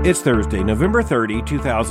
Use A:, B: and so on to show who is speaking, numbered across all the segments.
A: It's Thursday, November 30,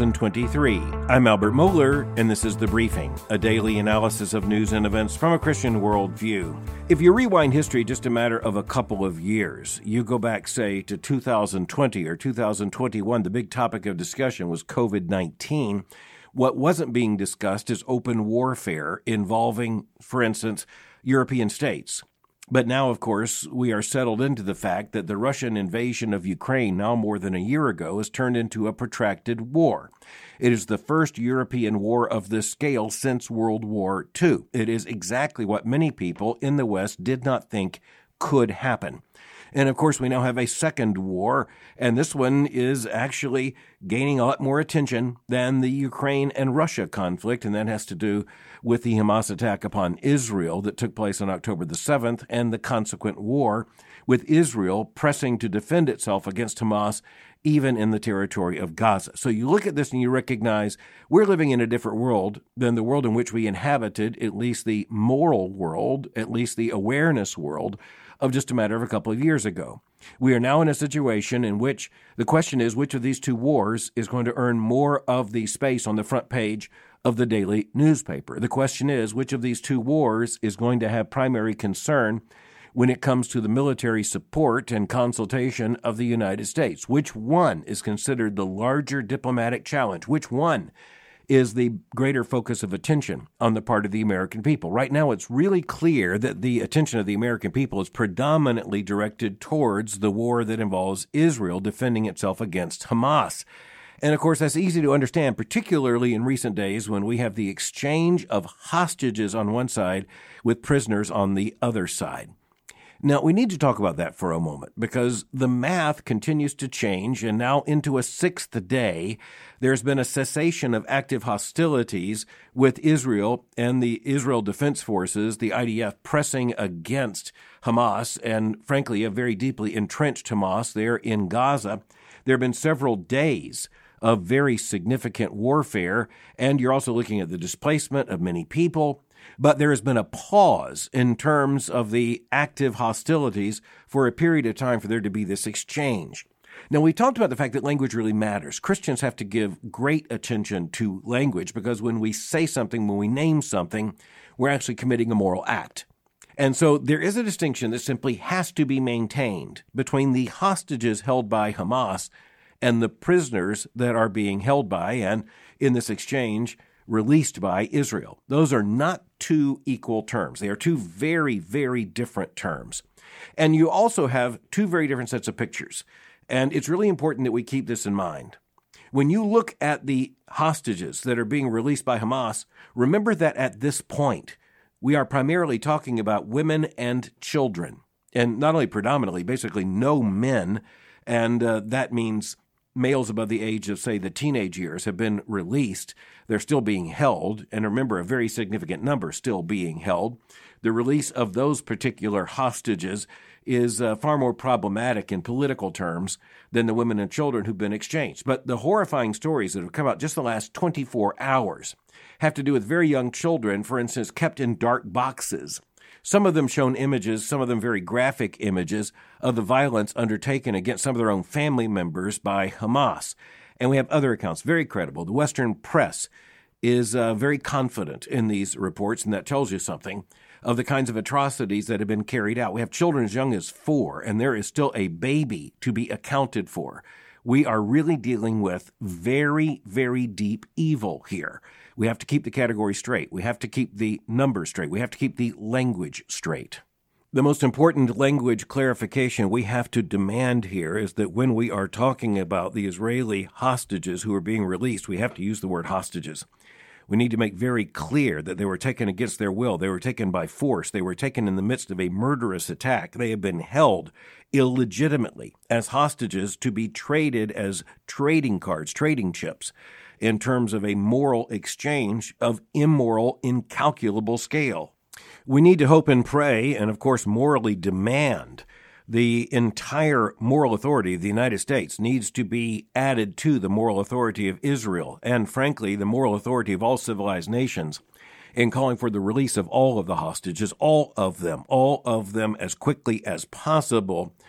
A: 2023. I'm Albert Mohler, and this is The Briefing, a daily analysis of news and events from a Christian worldview. If you rewind history just a matter of a couple of years, you go back, say, to 2020 or 2021, the big topic of discussion was COVID-19. What wasn't being discussed is open warfare involving, for instance, European states. But now, of course, we are settled into the fact that the Russian invasion of Ukraine now more than a year ago has turned into a protracted war. It is the first European war of this scale since World War II. It is exactly what many people in the West did not think could happen. And, of course, we now have a second war, and this one is actually gaining a lot more attention than the Ukraine and Russia conflict, and that has to do with the Hamas attack upon Israel that took place on October the 7th and the consequent war, with Israel pressing to defend itself against Hamas even in the territory of Gaza. So you look at this and you recognize we're living in a different world than the world in which we inhabited, at least the moral world, at least the awareness world, of just a matter of a couple of years ago. We are now in a situation in which the question is which of these two wars is going to earn more of the space on the front page of the daily newspaper. The question is which of these two wars is going to have primary concern when it comes to the military support and consultation of the United States. Which one is considered the larger diplomatic challenge? Which one is the greater focus of attention on the part of the American people? Right now, it's really clear that the attention of the American people is predominantly directed towards the war that involves Israel defending itself against Hamas. And of course, that's easy to understand, particularly in recent days when we have the exchange of hostages on one side with prisoners on the other side. Now, we need to talk about that for a moment because the math continues to change, and now into a sixth day, there's been a cessation of active hostilities with Israel and the Israel Defense Forces, the IDF, pressing against Hamas and, frankly, a very deeply entrenched Hamas there in Gaza. There have been several days of very significant warfare, and you're also looking at the displacement of many people. But there has been a pause in terms of the active hostilities for a period of time for there to be this exchange. Now, we talked about the fact that language really matters. Christians have to give great attention to language because when we say something, when we name something, we're actually committing a moral act. And so there is a distinction that simply has to be maintained between the hostages held by Hamas and the prisoners that are being held by and, in this exchange, released by Israel. Those are not two equal terms. They are two very, very different terms. And you also have two very different sets of pictures. And it's really important that we keep this in mind. When you look at the hostages that are being released by Hamas, remember that at this point, we are primarily talking about women and children. And not only predominantly, basically no men. And that means males above the age of, say, the teenage years have been released. They're still being held. And remember, a very significant number still being held. The release of those particular hostages is far more problematic in political terms than the women and children who've been exchanged. But the horrifying stories that have come out just the last 24 hours have to do with very young children, for instance, kept in dark boxes. Some of them shown images, some of them very graphic images of the violence undertaken against some of their own family members by Hamas. And we have other accounts, very credible. The Western press is very confident in these reports, and that tells you something of the kinds of atrocities that have been carried out. We have children as young as 4, and there is still a baby to be accounted for. We are really dealing with very, very deep evil here. We have to keep the category straight. We have to keep the numbers straight. We have to keep the language straight. The most important language clarification we have to demand here is that when we are talking about the Israeli hostages who are being released, we have to use the word hostages. We need to make very clear that they were taken against their will. They were taken by force. They were taken in the midst of a murderous attack. They have been held illegitimately as hostages to be traded as trading cards, trading chips, in terms of a moral exchange of immoral, incalculable scale. We need to hope and pray and, of course, morally demand the entire moral authority of the United States needs to be added to the moral authority of Israel and, frankly, the moral authority of all civilized nations in calling for the release of all of the hostages, all of them as quickly as possible.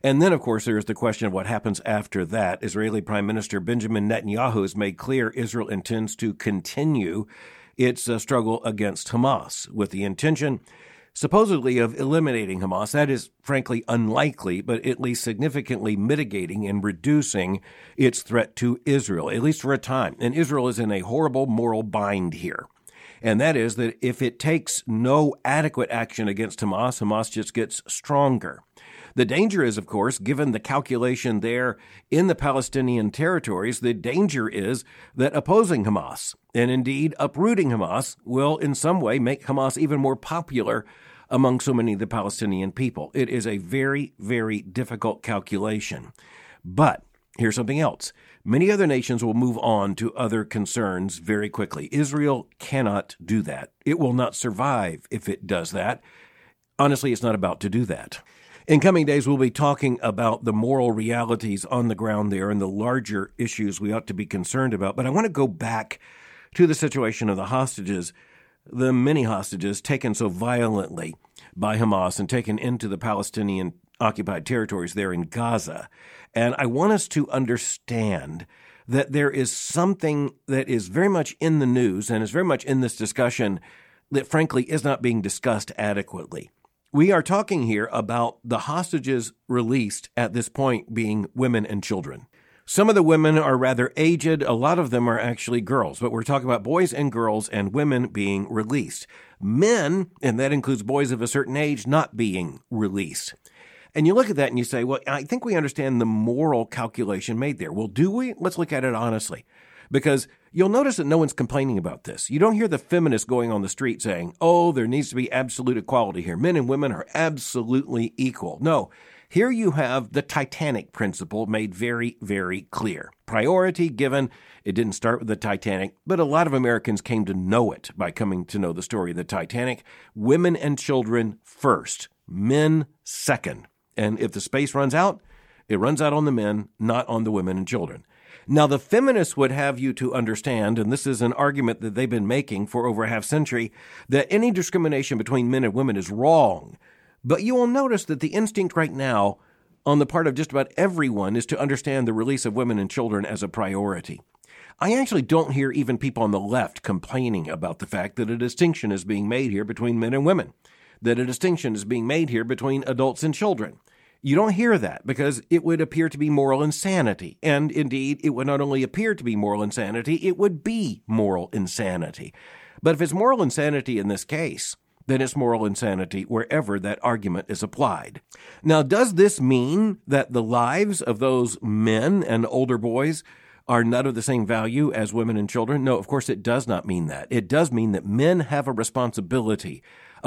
A: And then, of course, there's the question of what happens after that. Israeli Prime Minister Benjamin Netanyahu has made clear Israel intends to continue its struggle against Hamas with the intention, supposedly, of eliminating Hamas. That is, frankly, unlikely, but at least significantly mitigating and reducing its threat to Israel, at least for a time. And Israel is in a horrible moral bind here. And that is that if it takes no adequate action against Hamas, Hamas just gets stronger. The danger is, of course, given the calculation there in the Palestinian territories, the danger is that opposing Hamas, and indeed uprooting Hamas, will in some way make Hamas even more popular among so many of the Palestinian people. It is a very, very difficult calculation. But here's something else. Many other nations will move on to other concerns very quickly. Israel cannot do that. It will not survive if it does that. Honestly, it's not about to do that. In coming days, we'll be talking about the moral realities on the ground there and the larger issues we ought to be concerned about. But I want to go back to the situation of the hostages, the many hostages taken so violently by Hamas and taken into the Palestinian occupied territories there in Gaza. And I want us to understand that there is something that is very much in the news and is very much in this discussion that, frankly, is not being discussed adequately. We are talking here about the hostages released at this point being women and children. Some of the women are rather aged. A lot of them are actually girls, but we're talking about boys and girls and women being released. Men, and that includes boys of a certain age, not being released. And you look at that and you say, well, I think we understand the moral calculation made there. Well, do we? Let's look at it honestly. Because you'll notice that no one's complaining about this. You don't hear the feminists going on the street saying, oh, there needs to be absolute equality here. Men and women are absolutely equal. No, here you have the Titanic principle made very, very clear. Priority given. It didn't start with the Titanic, but a lot of Americans came to know it by coming to know the story of the Titanic. Women and children first, men second. And if the space runs out, it runs out on the men, not on the women and children. Now, the feminists would have you to understand, and this is an argument that they've been making for over a half century, that any discrimination between men and women is wrong. But you will notice that the instinct right now on the part of just about everyone is to understand the release of women and children as a priority. I actually don't hear even people on the left complaining about the fact that a distinction is being made here between men and women, that a distinction is being made here between adults and children. You don't hear that because it would appear to be moral insanity. And indeed, it would not only appear to be moral insanity, it would be moral insanity. But if it's moral insanity in this case, then it's moral insanity wherever that argument is applied. Now, does this mean that the lives of those men and older boys are not of the same value as women and children? No, of course it does not mean that. It does mean that men have a responsibility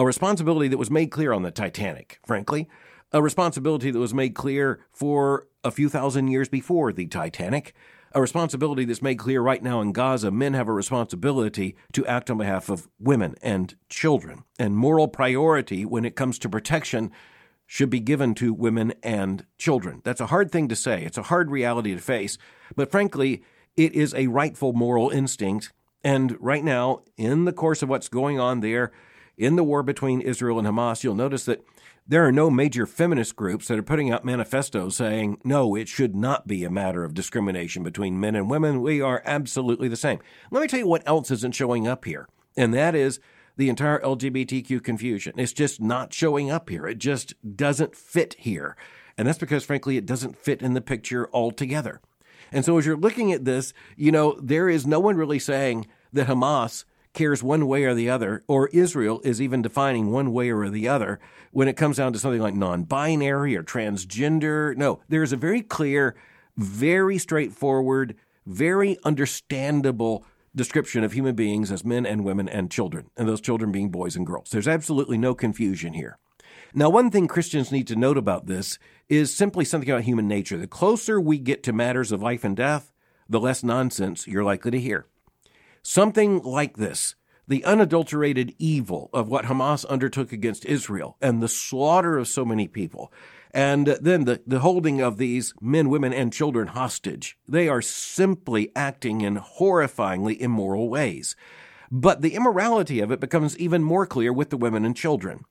A: that was made clear on the Titanic, frankly. A responsibility that was made clear for a few thousand years before the Titanic, a responsibility that's made clear right now in Gaza. Men have a responsibility to act on behalf of women and children. And moral priority when it comes to protection should be given to women and children. That's a hard thing to say. It's a hard reality to face. But frankly, it is a rightful moral instinct. And right now, in the course of what's going on there, in the war between Israel and Hamas, you'll notice that there are no major feminist groups that are putting out manifestos saying, no, it should not be a matter of discrimination between men and women. We are absolutely the same. Let me tell you what else isn't showing up here, and that is the entire LGBTQ confusion. It's just not showing up here. It just doesn't fit here. And that's because, frankly, it doesn't fit in the picture altogether. And so as you're looking at this, there is no one really saying that Hamas cares one way or the other, or Israel is even defining one way or the other when it comes down to something like non-binary or transgender. No, there's a very clear, very straightforward, very understandable description of human beings as men and women and children, and those children being boys and girls. There's absolutely no confusion here. Now, one thing Christians need to note about this is simply something about human nature. The closer we get to matters of life and death, the less nonsense you're likely to hear. Something like this, the unadulterated evil of what Hamas undertook against Israel and the slaughter of so many people, and then the holding of these men, women, and children hostage. They are simply acting in horrifyingly immoral ways. But the immorality of it becomes even more clear with the women and children.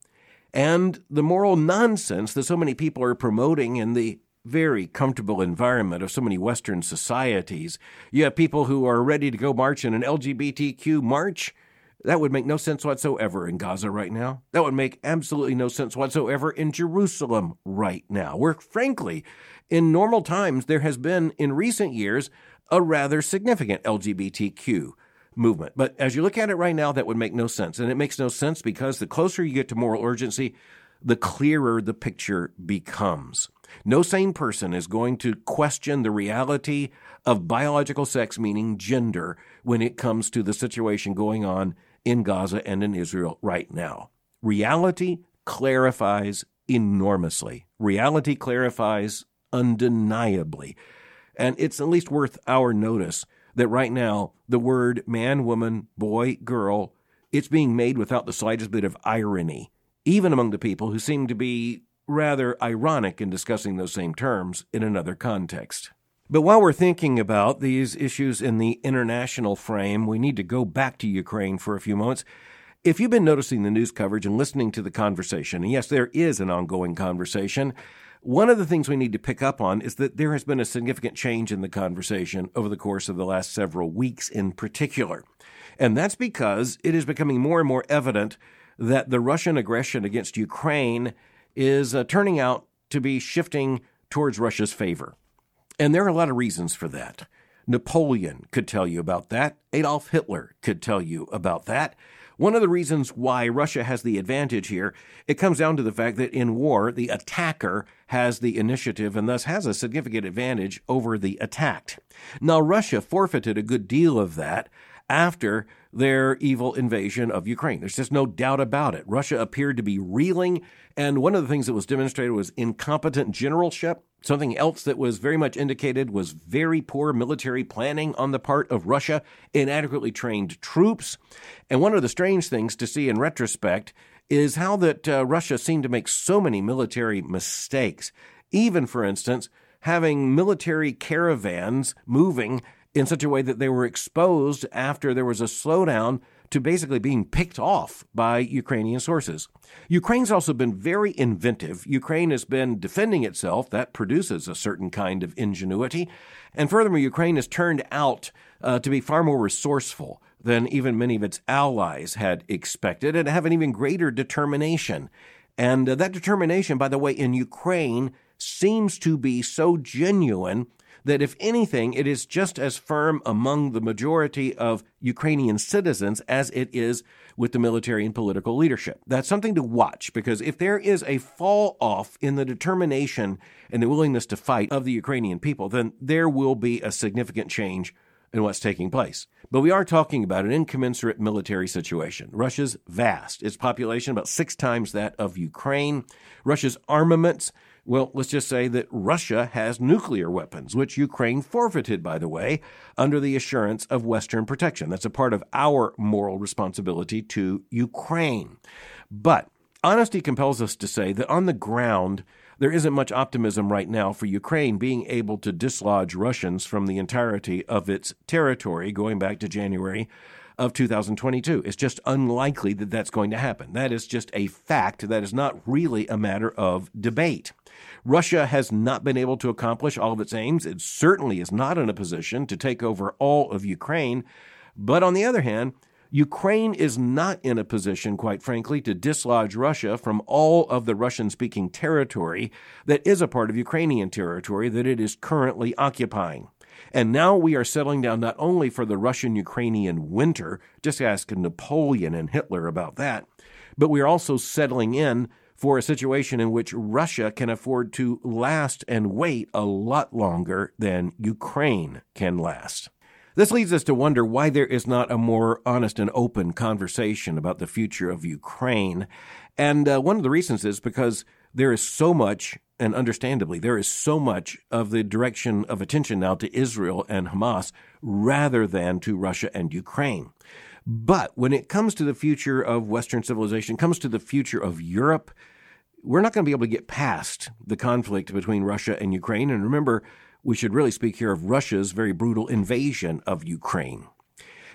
A: and the moral nonsense that so many people are promoting in the very comfortable environment of so many Western societies. You have people who are ready to go march in an LGBTQ march. That would make no sense whatsoever in Gaza right now. That would make absolutely no sense whatsoever in Jerusalem right now, where, frankly, in normal times, there has been, in recent years, a rather significant LGBTQ movement. But as you look at it right now, that would make no sense. And it makes no sense because the closer you get to moral urgency, the clearer the picture becomes. No sane person is going to question the reality of biological sex, meaning gender, when it comes to the situation going on in Gaza and in Israel right now. Reality clarifies enormously. Reality clarifies undeniably. And it's at least worth our notice that right now the word man, woman, boy, girl, it's being made without the slightest bit of irony, even among the people who seem to be rather ironic in discussing those same terms in another context. But while we're thinking about these issues in the international frame, we need to go back to Ukraine for a few moments. If you've been noticing the news coverage and listening to the conversation, and yes, there is an ongoing conversation, one of the things we need to pick up on is that there has been a significant change in the conversation over the course of the last several weeks in particular. And that's because it is becoming more and more evident that the Russian aggression against Ukraine is turning out to be shifting towards Russia's favor. And there are a lot of reasons for that. Napoleon could tell you about that. Adolf Hitler could tell you about that. One of the reasons why Russia has the advantage here, it comes down to the fact that in war, the attacker has the initiative and thus has a significant advantage over the attacked. Now, Russia forfeited a good deal of that after their evil invasion of Ukraine. There's just no doubt about it. Russia appeared to be reeling, and one of the things that was demonstrated was incompetent generalship. Something else that was very much indicated was very poor military planning on the part of Russia, inadequately trained troops. And one of the strange things to see in retrospect is how that Russia seemed to make so many military mistakes. Even, for instance, having military caravans moving in such a way that they were exposed after there was a slowdown to basically being picked off by Ukrainian sources. Ukraine's also been very inventive. Ukraine has been defending itself. That produces a certain kind of ingenuity. And furthermore, Ukraine has turned out to be far more resourceful than even many of its allies had expected, and have an even greater determination. And that determination, by the way, in Ukraine seems to be so genuine that if anything, it is just as firm among the majority of Ukrainian citizens as it is with the military and political leadership. That's something to watch, because if there is a fall off in the determination and the willingness to fight of the Ukrainian people, then there will be a significant change in what's taking place. But we are talking about an incommensurate military situation. Russia's vast. Its population about 6 times that of Ukraine. Russia's armaments, well, let's just say that Russia has nuclear weapons, which Ukraine forfeited, by the way, under the assurance of Western protection. That's a part of our moral responsibility to Ukraine. But honesty compels us to say that on the ground, there isn't much optimism right now for Ukraine being able to dislodge Russians from the entirety of its territory going back to January of 2022. It's just unlikely that that's going to happen. That is just a fact. That is not really a matter of debate. Russia has not been able to accomplish all of its aims. It certainly is not in a position to take over all of Ukraine. But on the other hand, Ukraine is not in a position, quite frankly, to dislodge Russia from all of the Russian-speaking territory that is a part of Ukrainian territory that it is currently occupying. And now we are settling down not only for the Russian-Ukrainian winter, just ask Napoleon and Hitler about that, but we are also settling in for a situation in which Russia can afford to last and wait a lot longer than Ukraine can last. This leads us to wonder why there is not a more honest and open conversation about the future of Ukraine. And one of the reasons is because there is so much, and understandably, there is so much of the direction of attention now to Israel and Hamas rather than to Russia and Ukraine. But when it comes to the future of Western civilization, comes to the future of Europe, we're not going to be able to get past the conflict between Russia and Ukraine. And remember, we should really speak here of Russia's very brutal invasion of Ukraine.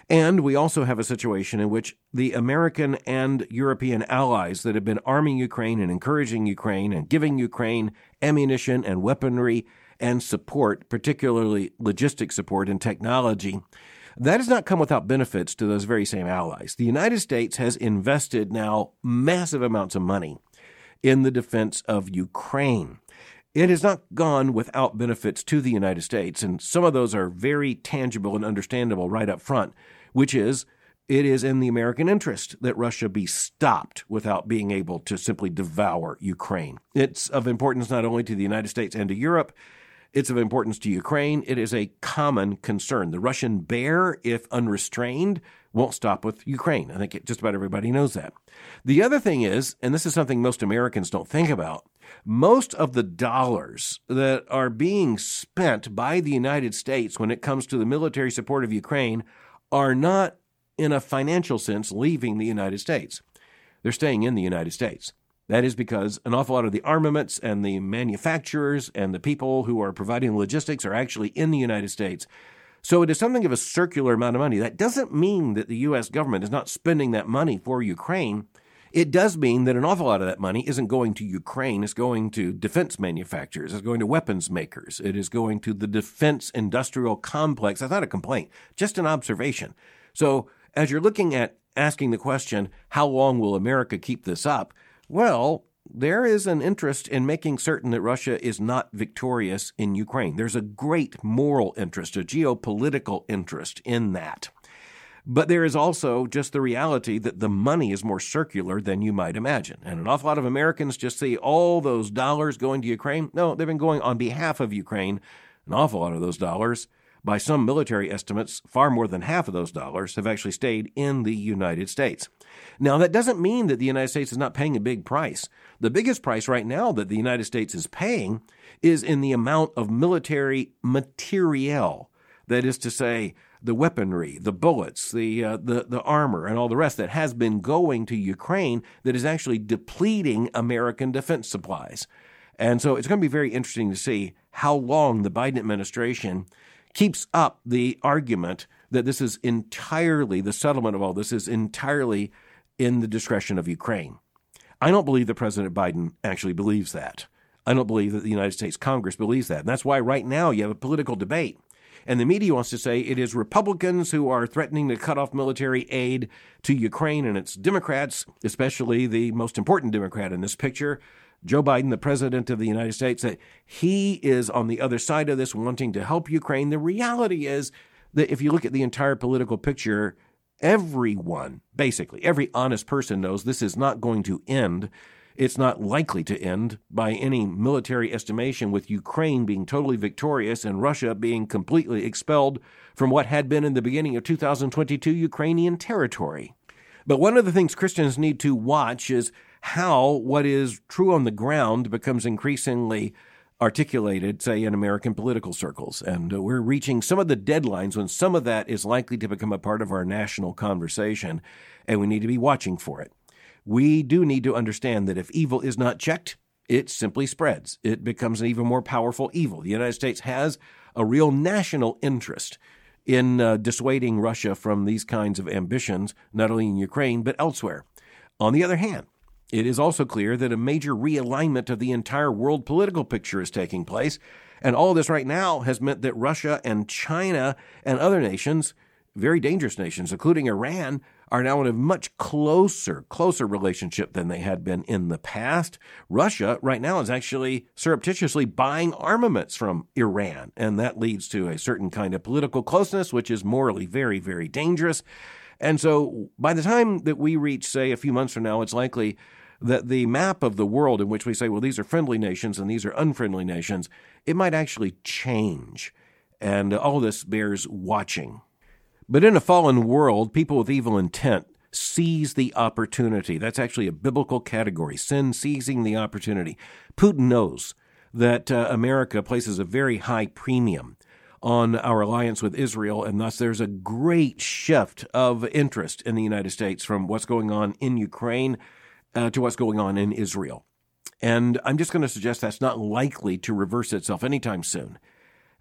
A: And we also have a situation in which the American and European allies that have been arming Ukraine and encouraging Ukraine and giving Ukraine ammunition and weaponry and support, particularly logistic support and technology, that has not come without benefits to those very same allies. The United States has invested now massive amounts of money in the defense of Ukraine. It has not gone without benefits to the United States, and some of those are very tangible and understandable right up front, which is it is in the American interest that Russia be stopped without being able to simply devour Ukraine. It's of importance not only to the United States and to Europe, it's of importance to Ukraine. It is a common concern. The Russian bear, if unrestrained, won't stop with Ukraine. I think just about everybody knows that. The other thing is, and this is something most Americans don't think about, most of the dollars that are being spent by the United States when it comes to the military support of Ukraine are not, in a financial sense, leaving the United States. They're staying in the United States. That is because an awful lot of the armaments and the manufacturers and the people who are providing logistics are actually in the United States. So it is something of a circular amount of money. That doesn't mean that the U.S. government is not spending that money for Ukraine. It does mean that an awful lot of that money isn't going to Ukraine. It's going to defense manufacturers. It's going to weapons makers. It is going to the defense industrial complex. That's not a complaint, just an observation. So as you're looking at asking the question, how long will America keep this up? Well, there is an interest in making certain that Russia is not victorious in Ukraine. There's a great moral interest, a geopolitical interest in that. But there is also just the reality that the money is more circular than you might imagine. And an awful lot of Americans just see all those dollars going to Ukraine. No, they've been going on behalf of Ukraine. An awful lot of those dollars, by some military estimates, far more than half of those dollars have actually stayed in the United States. Now, that doesn't mean that the United States is not paying a big price. The biggest price right now that the United States is paying is in the amount of military materiel. That is to say, the weaponry, the bullets, the armor, and all the rest that has been going to Ukraine that is actually depleting American defense supplies. And so it's going to be very interesting to see how long the Biden administration keeps up the argument that this is entirely, the settlement of all this is entirely in the discretion of Ukraine. I don't believe that President Biden actually believes that. I don't believe that the United States Congress believes that. And that's why right now you have a political debate. And the media wants to say it is Republicans who are threatening to cut off military aid to Ukraine, and it's Democrats, especially the most important Democrat in this picture, Joe Biden, the president of the United States, that he is on the other side of this, wanting to help Ukraine. The reality is that if you look at the entire political picture, everyone, basically, every honest person knows this is not going to end. It's not likely to end by any military estimation, with Ukraine being totally victorious and Russia being completely expelled from what had been in the beginning of 2022 Ukrainian territory. But one of the things Christians need to watch is how what is true on the ground becomes increasingly articulated, say, in American political circles. And we're reaching some of the deadlines when some of that is likely to become a part of our national conversation, and we need to be watching for it. We do need to understand that if evil is not checked, it simply spreads. It becomes an even more powerful evil. The United States has a real national interest in dissuading Russia from these kinds of ambitions, not only in Ukraine, but elsewhere. On the other hand, it is also clear that a major realignment of the entire world political picture is taking place, and all this right now has meant that Russia and China and other nations, very dangerous nations, including Iran, are now in a much closer relationship than they had been in the past. Russia right now is actually surreptitiously buying armaments from Iran, and that leads to a certain kind of political closeness, which is morally very, very dangerous. And so by the time that we reach, say, a few months from now, it's likely that the map of the world in which we say, well, these are friendly nations and these are unfriendly nations, it might actually change. And all this bears watching. But in a fallen world, people with evil intent seize the opportunity. That's actually a biblical category, sin seizing the opportunity. Putin knows that America places a very high premium on our alliance with Israel, and thus there's a great shift of interest in the United States from what's going on in Ukraine to what's going on in Israel. And I'm just going to suggest that's not likely to reverse itself anytime soon.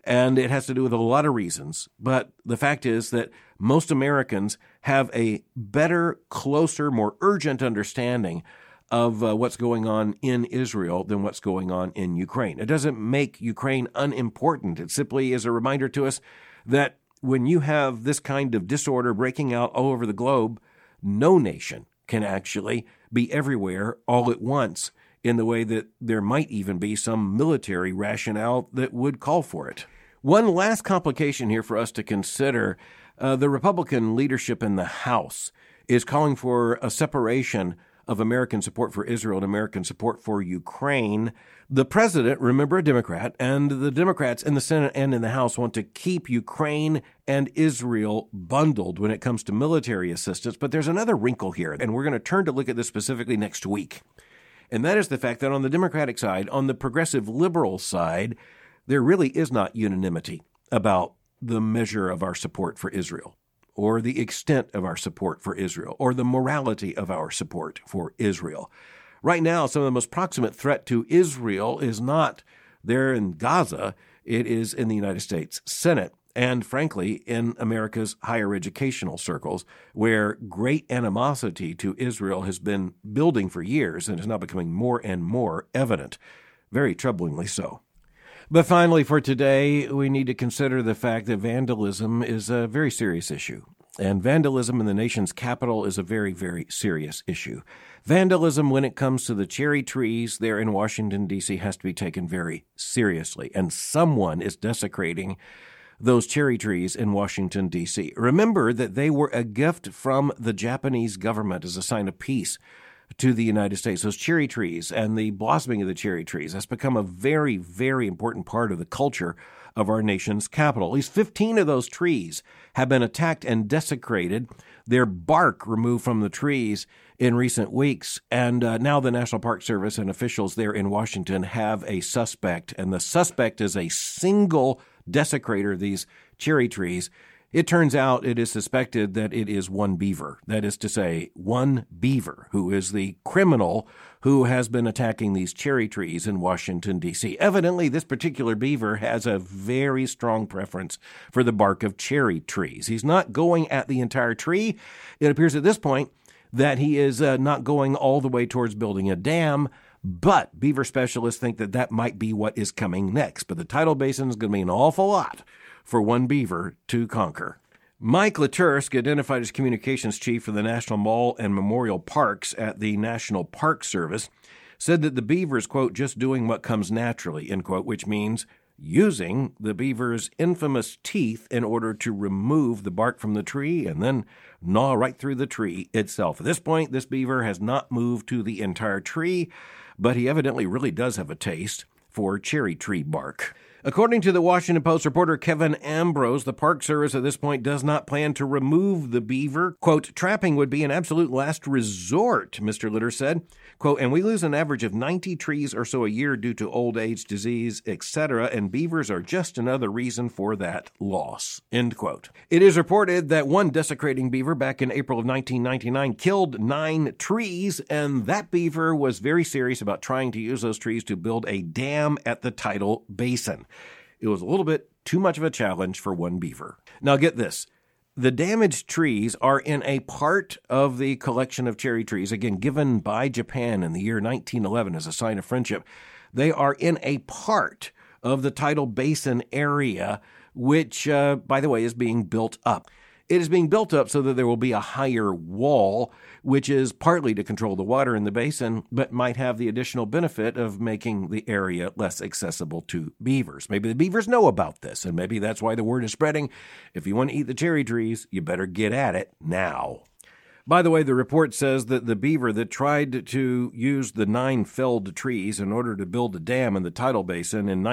A: And it has to do with a lot of reasons. But the fact is that most Americans have a better, closer, more urgent understanding of what's going on in Israel than what's going on in Ukraine. It doesn't make Ukraine unimportant. It simply is a reminder to us that when you have this kind of disorder breaking out all over the globe, no nation can actually be everywhere all at once in the way that there might even be some military rationale that would call for it. One last complication here for us to consider, the Republican leadership in the House is calling for a separation of American support for Israel and American support for Ukraine. The president, remember, a Democrat, and the Democrats in the Senate and in the House want to keep Ukraine and Israel bundled when it comes to military assistance. But there's another wrinkle here, and we're going to turn to look at this specifically next week. And that is the fact that on the Democratic side, on the progressive liberal side, there really is not unanimity about the measure of our support for Israel, or the extent of our support for Israel, or the morality of our support for Israel. Right now, some of the most proximate threat to Israel is not there in Gaza. It is in the United States Senate and, frankly, in America's higher educational circles, where great animosity to Israel has been building for years and is now becoming more and more evident, very troublingly so. But finally, for today, we need to consider the fact that vandalism is a very serious issue. And vandalism in the nation's capital is a very, very serious issue. Vandalism, when it comes to the cherry trees there in Washington, D.C., has to be taken very seriously. And someone is desecrating those cherry trees in Washington, D.C. Remember that they were a gift from the Japanese government as a sign of peace to the United States. Those cherry trees and the blossoming of the cherry trees has become a very, very important part of the culture of our nation's capital. At least 15 of those trees have been attacked and desecrated, their bark removed from the trees in recent weeks, and now the National Park Service and officials there in Washington have a suspect, and the suspect is a single desecrator of these cherry trees. It turns out it is suspected that it is one beaver. That is to say, one beaver who is the criminal who has been attacking these cherry trees in Washington, D.C. Evidently, this particular beaver has a very strong preference for the bark of cherry trees. He's not going at the entire tree. It appears at this point that he is not going all the way towards building a dam, but beaver specialists think that that might be what is coming next. But the tidal basin is going to be an awful lot for one beaver to conquer. Mike Latursk, identified as communications chief for the National Mall and Memorial Parks at the National Park Service, said that the beaver is, quote, just doing what comes naturally, end quote, which means using the beaver's infamous teeth in order to remove the bark from the tree and then gnaw right through the tree itself. At this point, this beaver has not moved to the entire tree, but he evidently really does have a taste for cherry tree bark. According to the Washington Post reporter Kevin Ambrose, the Park Service at this point does not plan to remove the beaver. Quote, trapping would be an absolute last resort, Mr. Litter said. Quote, and we lose an average of 90 trees or so a year due to old age, disease, etc., and beavers are just another reason for that loss, end quote. It is reported that one desecrating beaver back in April of 1999 killed 9 trees, and that beaver was very serious about trying to use those trees to build a dam at the tidal basin. It was a little bit too much of a challenge for one beaver. Now get this. The damaged trees are in a part of the collection of cherry trees, again, given by Japan in the year 1911 as a sign of friendship. They are in a part of the tidal basin area, which, by the way, is being built up. It is being built up so that there will be a higher wall, which is partly to control the water in the basin, but might have the additional benefit of making the area less accessible to beavers. Maybe the beavers know about this, and maybe that's why the word is spreading. If you want to eat the cherry trees, you better get at it now. By the way, the report says that the beaver that tried to use the 9 felled trees in order to build a dam in the tidal basin in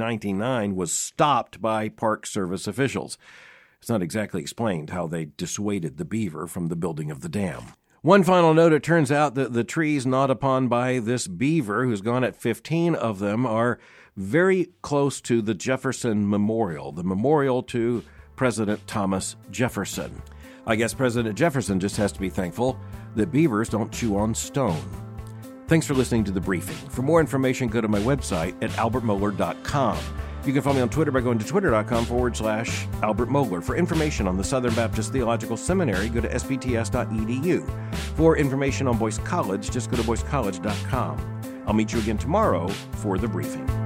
A: 1999 was stopped by Park Service officials. It's not exactly explained how they dissuaded the beaver from the building of the dam. One final note, it turns out that the trees gnawed upon by this beaver, who's gone at 15 of them, are very close to the Jefferson Memorial, the memorial to President Thomas Jefferson. I guess President Jefferson just has to be thankful that beavers don't chew on stone. Thanks for listening to The Briefing. For more information, go to my website at albertmohler.com. You can follow me on Twitter by going to twitter.com/Albert Mohler. For information on the Southern Baptist Theological Seminary, go to sbts.edu. For information on Boyce College, just go to boycecollege.com. I'll meet you again tomorrow for The Briefing.